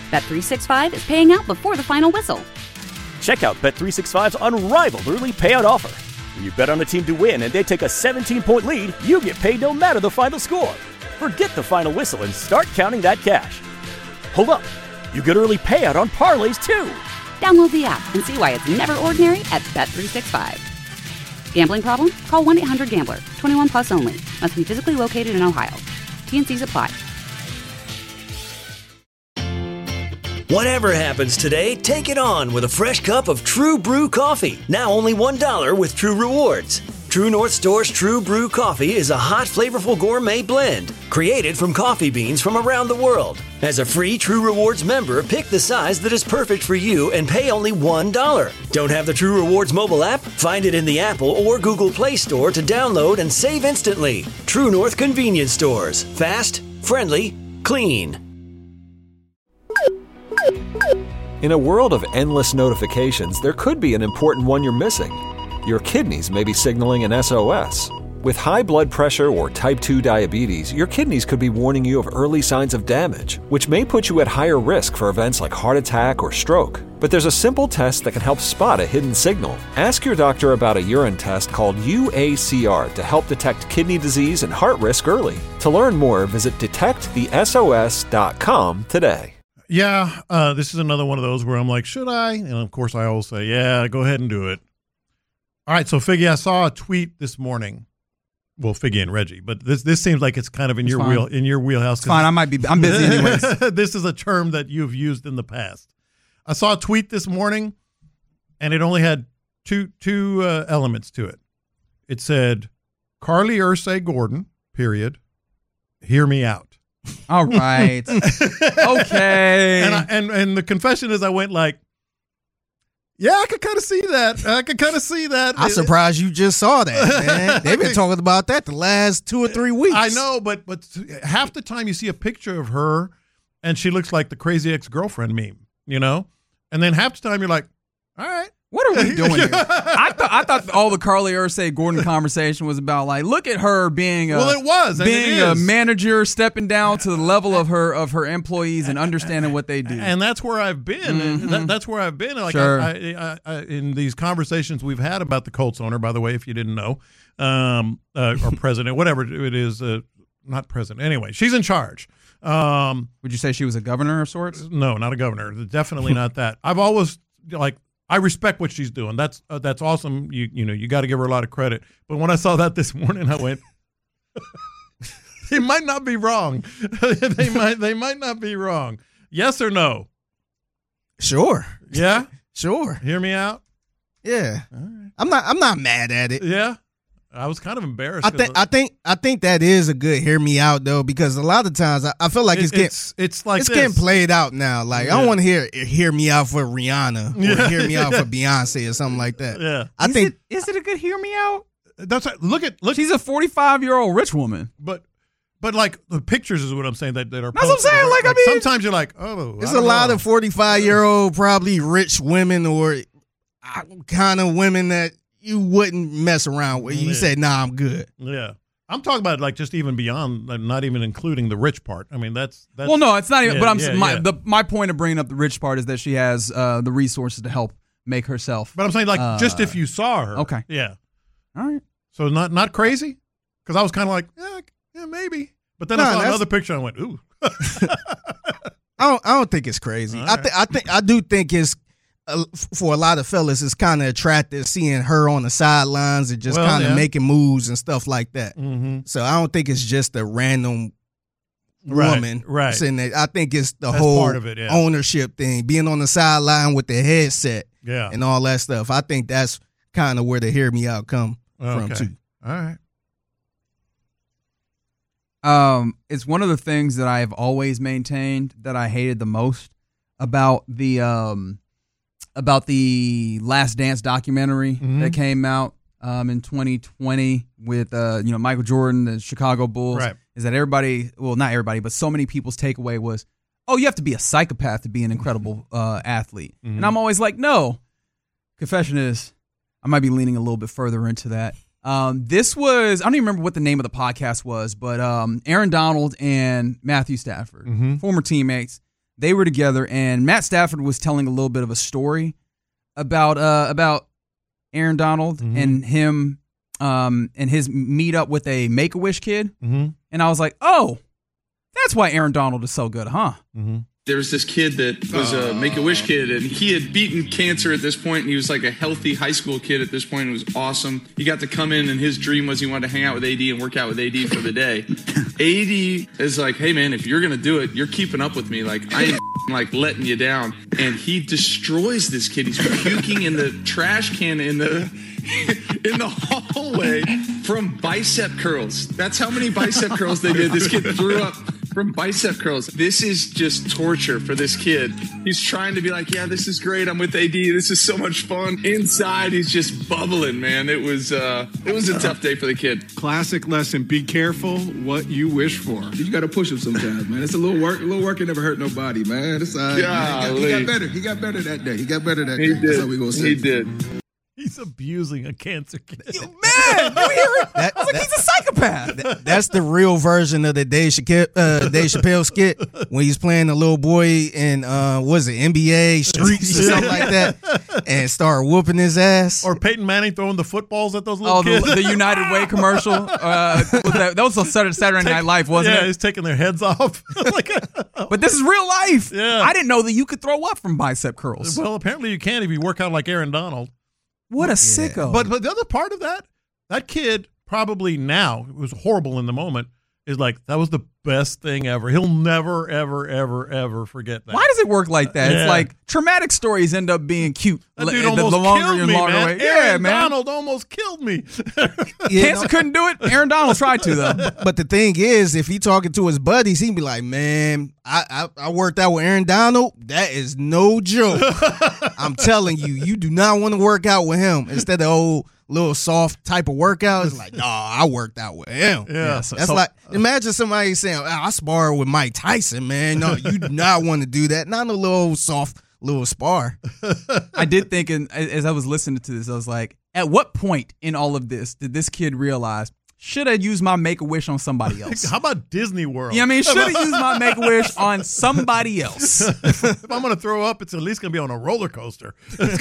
Bet365 is paying out before the final whistle. Check out Bet365's unrivaled early payout offer. When you bet on a team to win and they take a 17-point lead, you get paid no matter the final score. Forget the final whistle and start counting that cash. Hold up. You get early payout on parlays, too. Download the app and see why it's never ordinary at Bet365. Gambling problem? Call 1-800-GAMBLER. 21 plus only. Must be physically located in Ohio. T&Cs apply. Whatever happens today, take it on with a fresh cup of True Brew coffee. Now only $1 with True Rewards. True North Store's True Brew coffee is a hot, flavorful gourmet blend created from coffee beans from around the world. As a free True Rewards member, pick the size that is perfect for you and pay only $1. Don't have the True Rewards mobile app? Find it in the Apple or Google Play Store to download and save instantly. True North Convenience Stores. Fast, friendly, clean. In a world of endless notifications, there could be an important one you're missing. Your kidneys may be signaling an SOS. With high blood pressure or type 2 diabetes, your kidneys could be warning you of early signs of damage, which may put you at higher risk for events like heart attack or stroke. But there's a simple test that can help spot a hidden signal. Ask your doctor about a urine test called UACR to help detect kidney disease and heart risk early. To learn more, visit detectthesos.com today. Yeah, this is another one of those where I'm like, should I? And of course, I always say, yeah, go ahead and do it. All right, so Figgy, I saw a tweet this morning. Well, Figgy and Reggie, but this seems like it's kind of in your wheelhouse. It's fine. I'm busy anyways. This is a term that you've used in the past. I saw a tweet this morning, and it only had two elements to it. It said, Carly Ursay Gordon, period, hear me out. All right. Okay. And the confession is I went like, yeah, I could kind of see that. I'm surprised you just saw that, man. They've been talking about that the last 2 or 3 weeks. I know, but half the time you see a picture of her and she looks like the crazy ex-girlfriend meme, you know? And then half the time you're like, all right. What are we doing here? I thought all the Carly Ursay Gordon conversation was about like, look at her being a manager, stepping down to the level of her employees and understanding what they do. And that's where I've been. Mm-hmm. That's where I've been. Like sure. I, in these conversations we've had about the Colts owner, by the way, if you didn't know, or president, whatever it is, not president. Anyway, she's in charge. Would you say she was a governor of sorts? No, not a governor. Definitely not that. I've always I respect what she's doing. That's awesome. You got to give her a lot of credit. But when I saw that this morning, I went, they might not be wrong. they might not be wrong. Yes or no? Sure. Yeah. Sure. Hear me out. Yeah. Right. I'm not mad at it. Yeah. I was kind of embarrassed. I think that is a good hear me out though, because a lot of times I feel like it's getting played out now. Like I don't want to hear me out for Rihanna or hear me out for Beyonce or something like that. Yeah. Is it a good hear me out? That's right. Look. She's a 45-year-old rich woman. But like the pictures is what I'm saying that are. That's what I'm saying. Like I mean, sometimes you're like, oh, there's a lot of 45-year-old probably rich women or kind of women that you wouldn't mess around with. You say, nah, I'm good. Yeah. I'm talking about like just even beyond, like, not even including the rich part. I mean, that's well, no, it's not even. But my point of bringing up the rich part is that she has the resources to help make herself. But I'm saying like just if you saw her. Okay. Yeah. All right. So not crazy? Because I was kind of like, yeah, maybe. But then I saw another picture and I went, ooh. I don't think it's crazy. Right. I do think it's. For a lot of fellas, it's kind of attractive seeing her on the sidelines and just kind of making moves and stuff like that. Mm-hmm. So I don't think it's just a random woman sitting there. I think it's the whole part of it, ownership thing, being on the sideline with the headset and all that stuff. I think that's kind of where the hear me out come from too. All right. It's one of the things that I have always maintained that I hated the most about the Last Dance documentary that came out in 2020 with Michael Jordan, the Chicago Bulls, is that everybody, well, not everybody, but so many people's takeaway was, oh, you have to be a psychopath to be an incredible athlete. Mm-hmm. And I'm always like, no. Confession is, I might be leaning a little bit further into that. This was, I don't even remember what the name of the podcast was, but Aaron Donald and Matthew Stafford, former teammates, they were together, and Matt Stafford was telling a little bit of a story about Aaron Donald and him and his meetup with a Make-A-Wish kid. And I was like, oh, that's why Aaron Donald is so good, huh? There was this kid that was a Make-A-Wish kid, and he had beaten cancer at this point, and he was like a healthy high school kid at this point. It was awesome. He got to come in, and his dream was he wanted to hang out with AD and work out with AD for the day. AD is like, hey, man, if you're going to do it, you're keeping up with me. Like, I ain't like letting you down. And he destroys this kid. He's puking in the trash can in the hallway from bicep curls. That's how many bicep curls they did. This kid threw up from bicep curls. This is just torture for this kid. He's trying to be like, yeah, this is great. I'm with AD. This is so much fun. Inside, he's just bubbling, man. It was a tough day for the kid. Classic lesson. Be careful what you wish for. You got to push him sometimes, man. It's a little work. A little work can never hurt nobody, man. It's, he got better. He got better that day. He got better that day. He did. That's how we gonna say. He did. He's abusing a cancer kid. Man, you hear it? I was like, he's a psychopath. That's the real version of the Dave Chappelle skit when he's playing the little boy in NBA Streets or something like that, and start whooping his ass. Or Peyton Manning throwing the footballs at those little kids. The United Way commercial. That was on Saturday Night Live, wasn't it? Yeah, he's taking their heads off. But this is real life. Yeah. I didn't know that you could throw up from bicep curls. Well, apparently you can if you work out like Aaron Donald. What a sicko. But the other part of that kid probably now, it was horrible in the moment, is like, that was the best thing ever. He'll never, ever, ever, ever forget that. Why does it work like that? Yeah. It's like traumatic stories end up being cute. That dude almost killed me, man. Aaron Donald almost killed me. Cancer couldn't do it. Aaron Donald tried to, though. But the thing is, if he talking to his buddies, he'd be like, man, I worked out with Aaron Donald. That is no joke. I'm telling you, you do not want to work out with him. Instead of old little soft type of workout, it's like, no, I worked out with him. Yeah. That's like, imagine somebody saying, I sparred with Mike Tyson, man. No, you do not want to do that. Not a little soft little spar. I did think, as I was listening to this, I was like, at what point in all of this did this kid realize, should I use my Make-A-Wish on somebody else? How about Disney World? You know what I mean? Should I use my Make-A-Wish on somebody else? If I'm going to throw up, it's at least going to be on a roller coaster.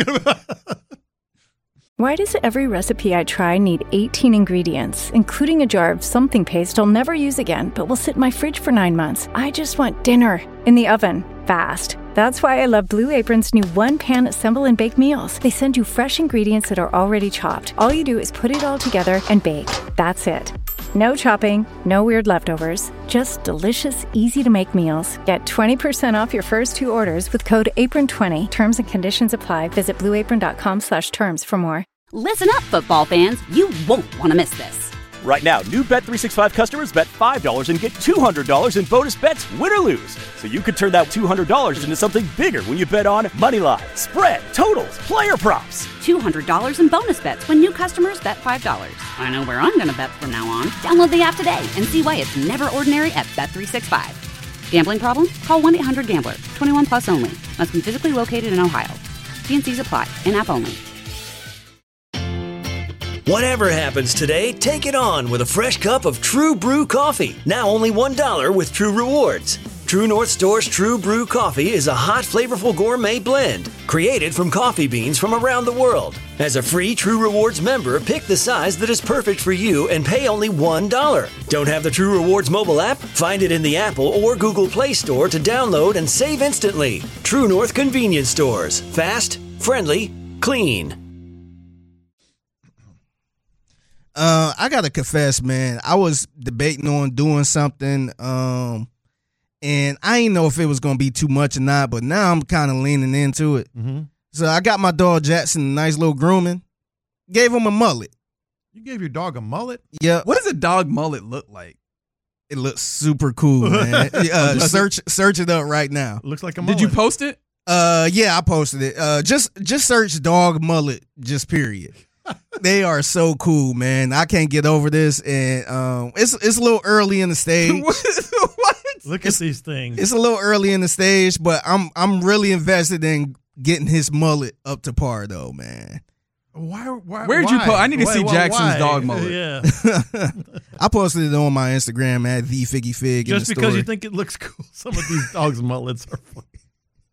Why does every recipe I try need 18 ingredients, including a jar of something paste I'll never use again, but will sit in my fridge for 9 months? I just want dinner in the oven, fast. That's why I love Blue Apron's new one-pan assemble and bake meals. They send you fresh ingredients that are already chopped. All you do is put it all together and bake. That's it. No chopping, no weird leftovers, just delicious, easy-to-make meals. Get 20% off your first 2 orders with code APRON20. Terms and conditions apply. Visit blueapron.com/terms for more. Listen up, football fans. You won't want to miss this. Right now, new Bet365 customers bet $5 and get $200 in bonus bets, win or lose. So you could turn that $200 into something bigger when you bet on Moneyline, spread, totals, player props. $200 in bonus bets when new customers bet $5. I know where I'm going to bet from now on. Download the app today and see why it's never ordinary at Bet365. Gambling problem? Call 1-800-GAMBLER. 21 plus only. Must be physically located in Ohio. T&Cs apply. In-app only. Whatever happens today, take it on with a fresh cup of True Brew coffee. Now only $1 with True Rewards. True North Store's True Brew coffee is a hot, flavorful gourmet blend created from coffee beans from around the world. As a free True Rewards member, pick the size that is perfect for you and pay only $1. Don't have the True Rewards mobile app? Find it in the Apple or Google Play Store to download and save instantly. True North Convenience Stores. Fast, friendly, clean. I gotta confess, man. I was debating on doing something, and I didn't know if it was gonna be too much or not. But now I'm kind of leaning into it. Mm-hmm. So I got my dog Jackson a nice little grooming. Gave him a mullet. You gave your dog a mullet? Yeah. What does a dog mullet look like? It looks super cool, man. Search it up right now. Looks like a mullet. Did you post it? Yeah, I posted it. Just search dog mullet. Just period. They are so cool, man. I can't get over this, and it's a little early in the stage. What? Look at these things. It's a little early in the stage, but I'm really invested in getting his mullet up to par, though, man. Where'd you post? I need to see Jackson's dog mullet. Yeah. I posted it on my Instagram at TheFiggyFig. Just because you think it looks cool, some of these dogs' mullets are funny.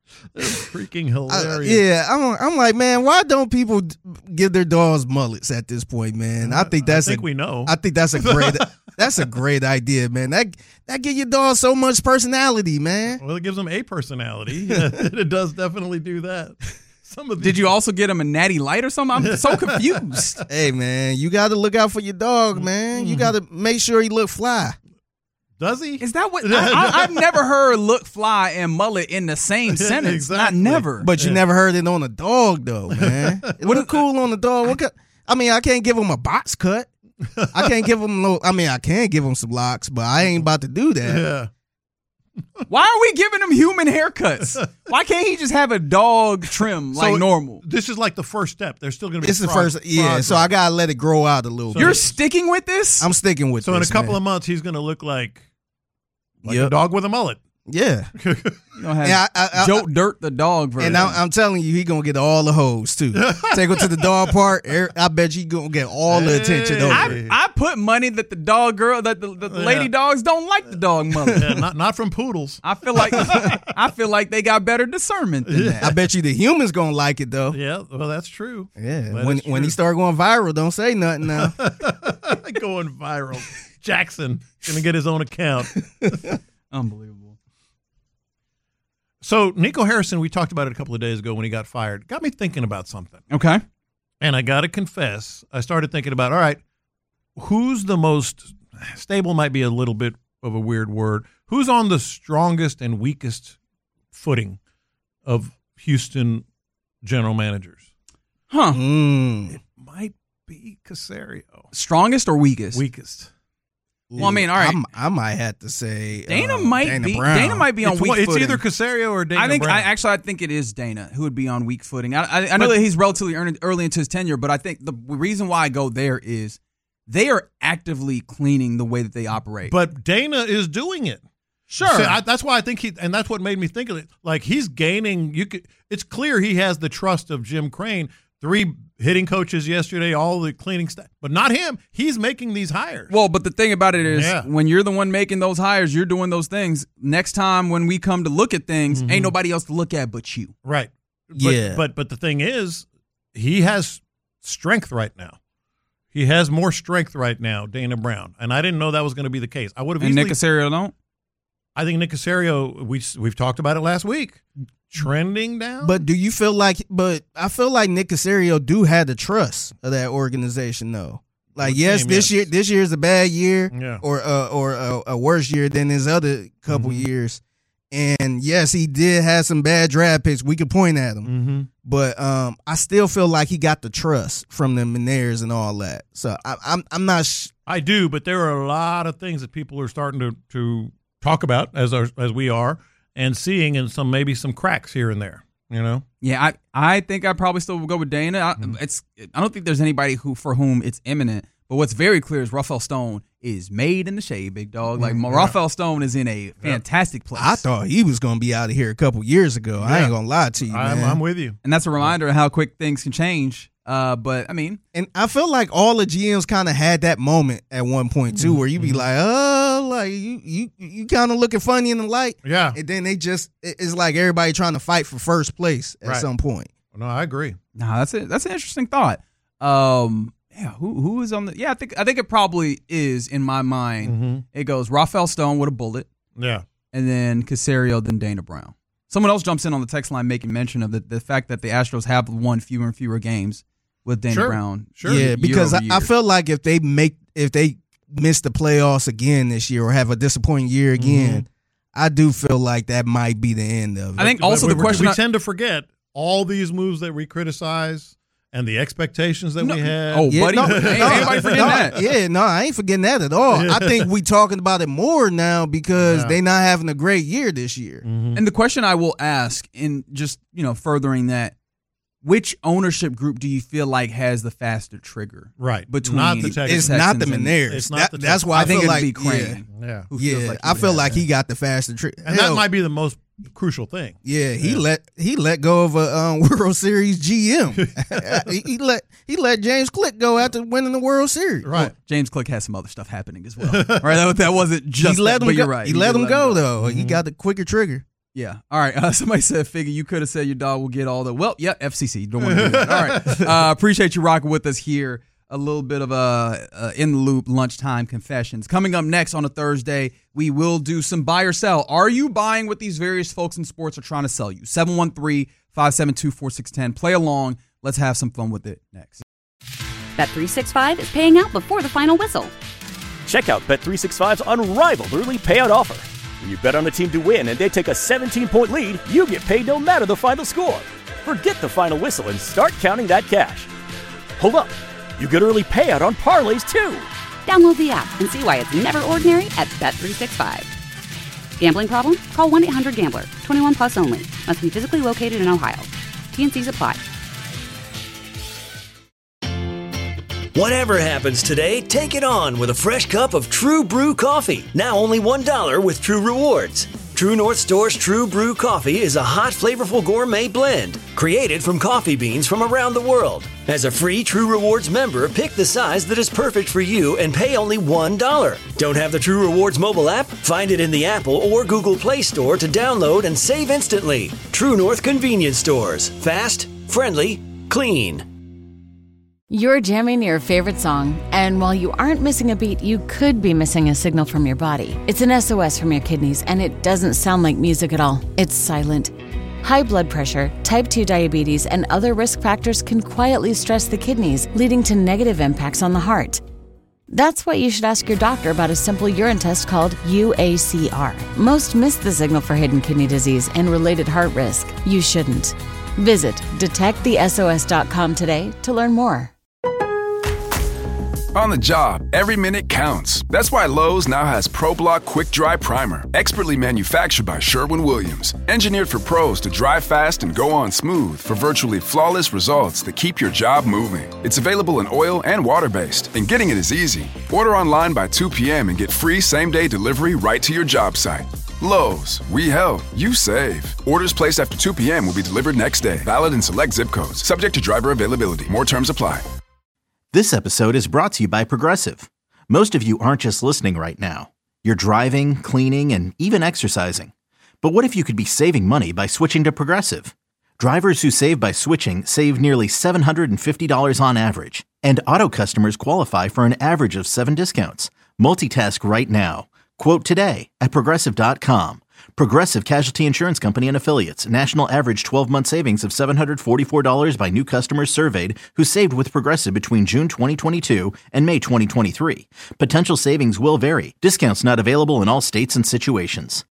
That's freaking hilarious. I'm like, man, why don't people give their dogs mullets at this point, man? I think we know. I think that's a great idea, man. That give your dog so much personality, man. Well, it gives them a personality. It does definitely do that. Did you also get him a Natty Light or something? I'm so confused. Hey, man, you got to look out for your dog, man. You got to make sure he look fly. Does he? Is that what? I've never heard look fly and mullet in the same sentence. Exactly. Not never. But you never heard it on a dog, though, man. It look cool on the dog. I can't give him a box cut. I can't give him I can give him some locks, but I ain't about to do that. Yeah. Why are we giving him human haircuts? Why can't he just have a dog trim like normal? This is like the first step. There's still going to be This is the first, so I got to let it grow out a little bit. You're sticking with this? I'm sticking with this. So in a couple of months, he's going to look like a dog with a mullet. Yeah. You don't have Joe Dirt the dog version. And I'm telling you, he going to get all the hoes, too. Take him to the dog park. I bet you going to get all the attention over it. I put money that the dog girl, that the lady dogs don't like the dog mullet. Yeah, not from poodles. I feel like they got better discernment than that. I bet you the humans going to like it, though. Yeah, well, that's true. Yeah, when he start going viral, don't say nothing now. Going viral. Jackson going to get his own account. Unbelievable. So Nico Harrison, we talked about it a couple of days ago when he got fired. Got me thinking about something. Okay. And I got to confess, I started thinking about, all right, who's the most stable might be a little bit of a weird word. Who's on the strongest and weakest footing of Houston general managers? Huh. It might be Caserio. Strongest or weakest? Weakest. Well, I mean, all right. I might have to say Dana might be on weak footing. It's either Caserio or Dana Brown. I think it is Dana who would be on weak footing. I know that he's relatively early into his tenure, but I think the reason why I go there is they are actively cleaning the way that they operate. But Dana is doing it. Sure. So that's why I think and that's what made me think of it. Like he's gaining. It's clear he has the trust of Jim Crane. 3 hitting coaches yesterday, all the cleaning stuff, but not him. He's making these hires. Well, but the thing about it is when you're the one making those hires, you're doing those things. Next time when we come to look at things, ain't nobody else to look at but you. Right. Yeah. But the thing is, he has strength right now. He has more strength right now, Dana Brown. And I didn't know that was going to be the case. I would have. And Nick Caserio don't? I think Nick Caserio, we've talked about it last week. Trending down, but do you feel like? But I feel like Nick Caserio do have the trust of that organization, though. Like, this year is a bad year, or a worse year than his other couple years. And yes, he did have some bad draft picks. We could point at him, but I still feel like he got the trust from the Menaires and all that. So I'm not. I do, but there are a lot of things that people are starting to talk about as we are. And seeing and maybe some cracks here and there, you know. Yeah, I think I probably still will go with Dana. I don't think there's anybody for whom it's imminent. But what's very clear is Rafael Stone is made in the shade, big dog. Like Rafael Stone is in a fantastic place. I thought he was going to be out of here a couple years ago. I ain't going to lie to you, man. I'm with you. And that's a reminder of how quick things can change. But I mean, and I feel like all the GMs kind of had that moment at one point too, where you be like, oh, like you kind of looking funny in the light, and then it's like everybody trying to fight for first place at some point. No, I agree. No, that's an interesting thought. Who is on the? Yeah, I think it probably is in my mind. It goes Rafael Stone with a bullet, and then Caserio, then Dana Brown. Someone else jumps in on the text line making mention of the fact that the Astros have won fewer and fewer games with Dana Brown. Sure. Yeah, because I feel like if they miss the playoffs again this year or have a disappointing year again, I do feel like that might be the end of it. I think also the question we tend to forget all these moves that we criticize and the expectations that we had. Oh, buddy, ain't anybody forgetting that? Yeah, no, I ain't forgetting that at all. I think we talking about it more now because they not having a great year this year. And the question I will ask, in just furthering that, which ownership group do you feel like has the faster trigger? Right. Between not the it's not the Menaires. That's why I think feel it'd like be Crane. Yeah. I feel like he got the faster trigger. And that might be the most crucial thing. Yeah, he let go of a World Series GM. he let James Click go after winning the World Series. Right. Well, James Click has some other stuff happening as well. Right. That wasn't just. He let him but go. You're right. He let him go though. He got the quicker trigger. Yeah. All right. Somebody said, Figgy, you could have said your dog will get all the. Well, yeah, FCC. You don't want to do that. All right. Appreciate you rocking with us here. A little bit of in the loop lunchtime confessions. Coming up next on a Thursday, we will do some buy or sell. Are you buying what these various folks in sports are trying to sell you? 713-572-4610. Play along. Let's have some fun with it next. Bet365 is paying out before the final whistle. Check out Bet365's unrivaled early payout offer. When you bet on a team to win and they take a 17-point lead, you get paid no matter the final score. Forget the final whistle and start counting that cash. Hold up. You get early payout on parlays, too. Download the app and see why it's never ordinary at Bet365. Gambling problem? Call 1-800-GAMBLER. 21 plus only. Must be physically located in Ohio. T&Cs apply. Whatever happens today, take it on with a fresh cup of True Brew coffee. Now only $1 with True Rewards. True North Store's True Brew coffee is a hot, flavorful gourmet blend created from coffee beans from around the world. As a free True Rewards member, pick the size that is perfect for you and pay only $1. Don't have the True Rewards mobile app? Find it in the Apple or Google Play Store to download and save instantly. True North Convenience Stores. Fast, friendly, clean. You're jamming your favorite song, and while you aren't missing a beat, you could be missing a signal from your body. It's an SOS from your kidneys, and it doesn't sound like music at all. It's silent. High blood pressure, type 2 diabetes, and other risk factors can quietly stress the kidneys, leading to negative impacts on the heart. That's why you should ask your doctor about a simple urine test called UACR. Most miss the signal for hidden kidney disease and related heart risk. You shouldn't. Visit detectthesos.com today to learn more. On the job, every minute counts. That's why Lowe's now has ProBlock Quick Dry Primer, expertly manufactured by Sherwin-Williams. Engineered for pros to dry fast and go on smooth for virtually flawless results that keep your job moving. It's available in oil and water-based, and getting it is easy. Order online by 2 p.m. and get free same-day delivery right to your job site. Lowe's, we help, you save. Orders placed after 2 p.m. will be delivered next day. Valid in select zip codes. Subject to driver availability. More terms apply. This episode is brought to you by Progressive. Most of you aren't just listening right now. You're driving, cleaning, and even exercising. But what if you could be saving money by switching to Progressive? Drivers who save by switching save nearly $750 on average. And auto customers qualify for an average of 7 discounts. Multitask right now. Quote today at Progressive.com. Progressive Casualty Insurance Company and Affiliates. National average 12-month savings of $744 by new customers surveyed who saved with Progressive between June 2022 and May 2023. Potential savings will vary. Discounts not available in all states and situations.